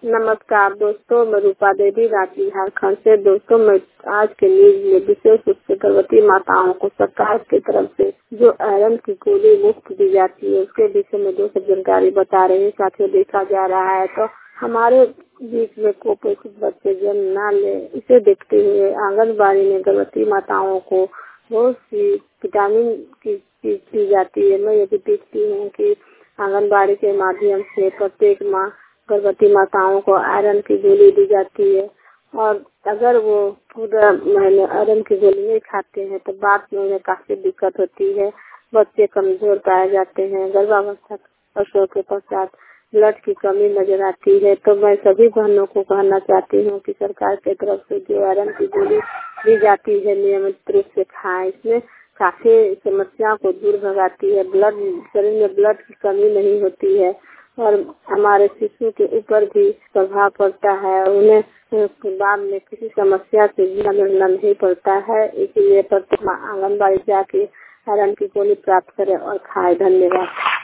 नमस्कार दोस्तों, मैं रूपा देवी रांची झारखंड से। दोस्तों, मैं आज के न्यूज में विशेष रूप से गर्भवती माताओं को सरकार की तरफ से जो आयरन की गोली मुफ्त दी जाती है उसके विषय में दो सब जानकारी बता रहे हैं। साथियों, देखा जा रहा है तो हमारे बीच में कुपोषित बच्चे जन्म न ले, इसे देखते हुए आंगनबाड़ी में गर्भवती माताओं को बहुत सी विटामिन की चीज दी जाती है। मैं ये भी देखती हूँ कि आंगनबाड़ी के माध्यम से प्रत्येक माँ गर्भवती माताओं को आयरन की गोली दी जाती है और अगर वो पूरा महीने आयरन की गोली नहीं खाते हैं तो बाद में उन्हें काफी दिक्कत होती है। बच्चे कमजोर पाए जाते हैं। गर्भावस्था प्रसव के पश्चात ब्लड की कमी नजर आती है। तो मैं सभी बहनों को कहना चाहती हूँ कि सरकार की तरफ से जो आयरन की गोली दी जाती है नियमित रूप से खाएं। इसमें काफी समस्या को दूर भगाती है। शरीर में ब्लड की कमी नहीं होती है और हमारे शिशु के ऊपर भी प्रभाव पड़ता है और उन्हें बाद में किसी समस्या से लड़ना नहीं पड़ता है। इसलिए प्रत्येक आंगनबाड़ी जाके आयरन की गोली प्राप्त करें और खाएं। धन्यवाद।